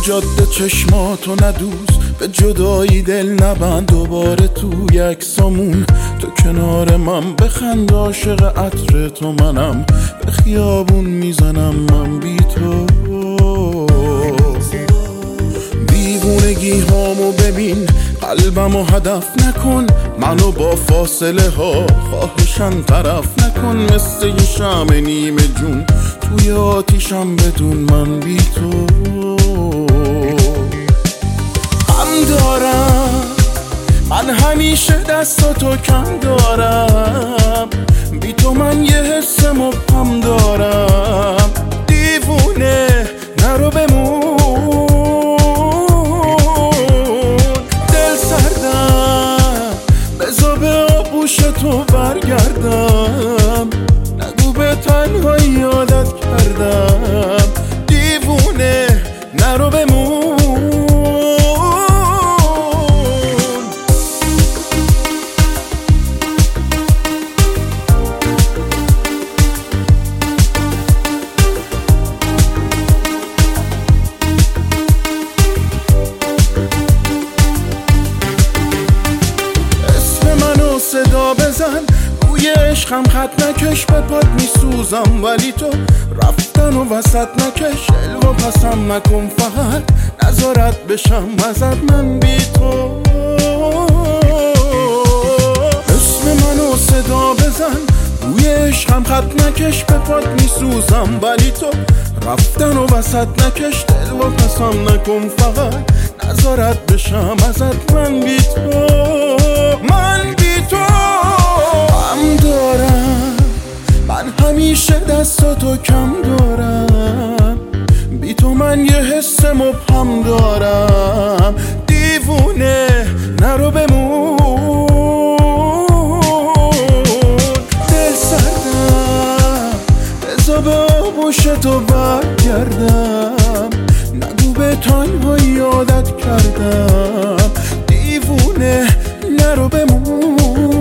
جاده چشماتو ندوز، به جدایی دل نبند دوباره تو یک سامون. تو کنار من بخند عاشق عطر تو منم، به خیابون میزنم من بی تو. دیوونگی هامو ببین، قلبمو هدف نکن، منو با فاصله ها خواهشن طرف نکن. مثل یه شمع نیمه جون توی آتیشم بدون من بی تو. غم دارم من همیشه دستاتو کم دارم، بی تو من یه حس مبهم دارم. دیوونه نرو بمون، دل سردم بزا به آغوش تو برگردم. نگو به تنهایی عادت کردم، دیوونه نرو بمون. صدا بزن روی عشقم، خط نکش به پات میسوزم، ولی تو رفتن و وسط نکش. الو پسم نکن فقط نظارت بشم ازت من بی تو. اسم منو صدا بزن روی عشقم، خط نکش به پات میسوزم، ولی تو رفتن و وسط نکش. الو پسم نکن فقط نظارت بشم ازت من بی تو. من بی تو غم دارم، من همیشه دستاتو کم دارم، بی تو من یه حس مبهم دارم. دیوونه نرو بمون، دل سردم بزا به آغوش تو برگردم. نگو به تنهایی عادت کردم، دیوونه نرو بمون.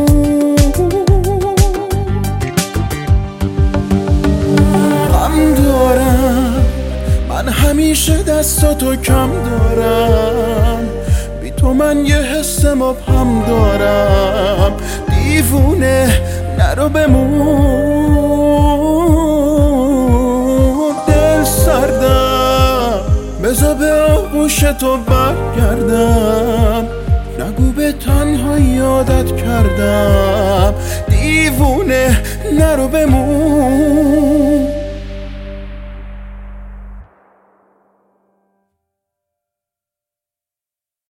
غم دارم من همیشه دستاتو کم دارم، بی تو من یه حس مبهم دارم. دیوونه نرو بمون، دل سردم بزا به آغوش تو برگردم. نگو به تنهایی عادت کردم، دیوونه نرو بمون.